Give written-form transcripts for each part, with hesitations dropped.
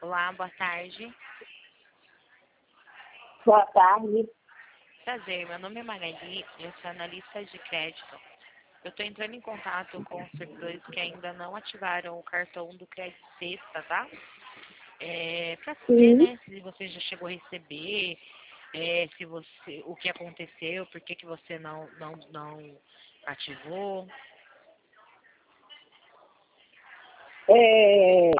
Olá, boa tarde. Boa tarde. Prazer, meu nome é Magali, eu sou analista de crédito. Eu estou entrando em contato com os servidores que ainda não ativaram o cartão do Crédito Sexta, tá? Para saber, Sim. né, se você já chegou a receber, se você, o que aconteceu, por que você não ativou. É,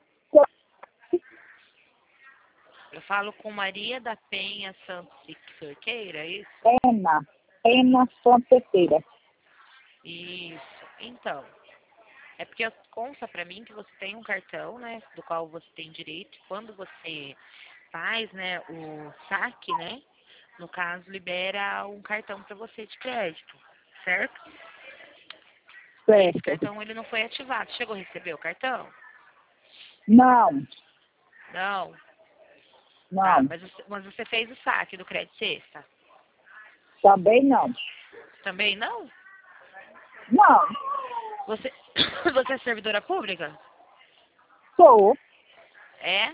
Eu falo com Maria da Penha Santos Cerqueira, é isso? Ena Fonteira. Isso. Então, é porque consta para mim que você tem um cartão, né, do qual você tem direito. Quando você faz, né, o saque, né, no caso, libera um cartão para você de crédito, certo? E esse Certo. cartão, ele não foi ativado. Chegou a receber o cartão? Não, Não. Tá, não. mas você fez o saque do Crédito Sexta? Também não. Também não? Não. Você, você é servidora pública? Sou, É?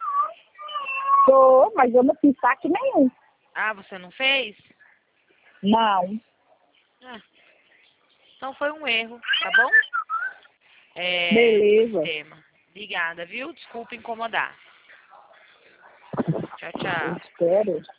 mas eu não fiz saque nenhum. Ah, você não fez? Não. Ah, então foi um erro, tá bom? Do Beleza. sistema. Obrigada, viu? Desculpa incomodar. Tchau, Eu tchau. espero.